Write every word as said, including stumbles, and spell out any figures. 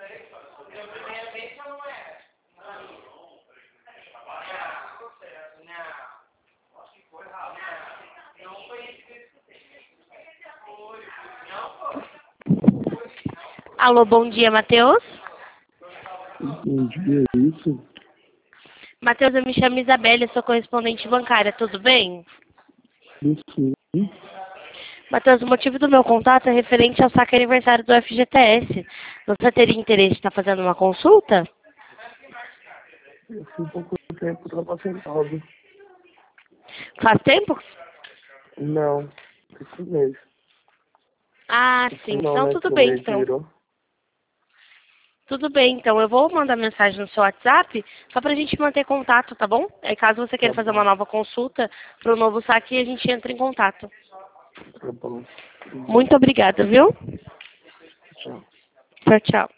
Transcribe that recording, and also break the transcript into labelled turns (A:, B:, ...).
A: Alô, bom dia, Matheus.
B: Bom dia, é isso?
A: Matheus, eu me chamo Isabelle, sou correspondente bancária, tudo bem?
B: Isso.
A: Matheus, o motivo do meu contato é referente ao saque aniversário do F G T S. Você teria interesse em estar fazendo uma consulta?
B: Eu fui um pouco tempo ultrapassado.
A: Faz tempo?
B: Não, esse mês.
A: Ah,
B: Esse
A: sim.
B: não,
A: Então,
B: né?
A: tudo
B: Que o
A: bem,
B: mês
A: então.
B: virou.
A: Tudo bem, então. Eu vou mandar mensagem no seu WhatsApp só pra gente manter contato, tá bom? Aí, caso você queira
B: Tá
A: fazer uma
B: bom,
A: nova consulta para o novo saque, a gente entra em contato.
B: tá bom.
A: Muito obrigada, viu?
B: Tchau.
A: Tchau, tchau.